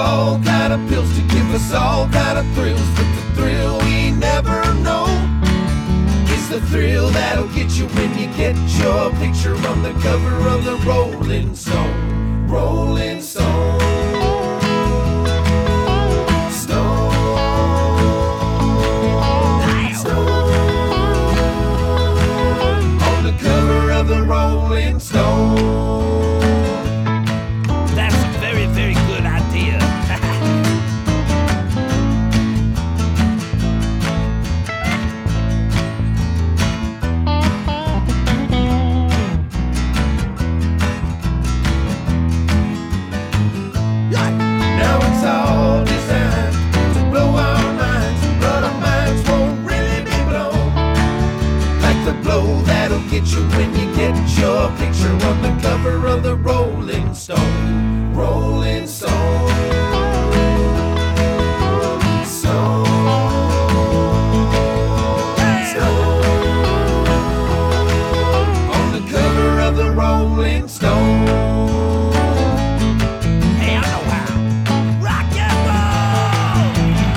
all kind of pills to give us all kind of thrills, but the thrill we never know is the thrill that'll get you when you get your picture on the cover of the Rolling Stone. Rolling Stone. The Rolling Stone. That's a very, very good idea. Now it's all designed to blow our minds, but our minds won't really be blown like the blow that'll get you when you get your picture on the cover of the Rolling Stone. Rolling Stone. Stone. Stone. On the cover of the Rolling Stone. Hey, I know how. Rock and roll!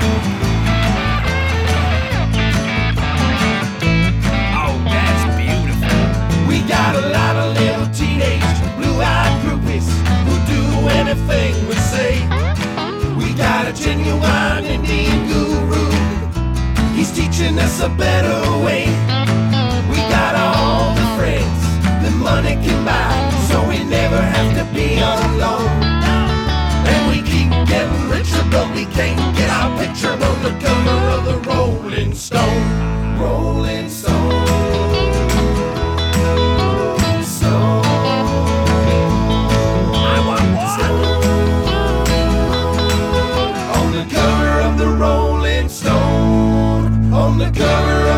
Oh, that's beautiful. We got a lot of little teenage blue-eyed groupies who do anything we say. We got a genuine Indian guru. He's teaching us a better way. We got all the friends that money can buy, so we never have to be alone. And we keep getting richer, but we can't get our picture on the cover of the Rolling Stone. Rolling Stone. On the cover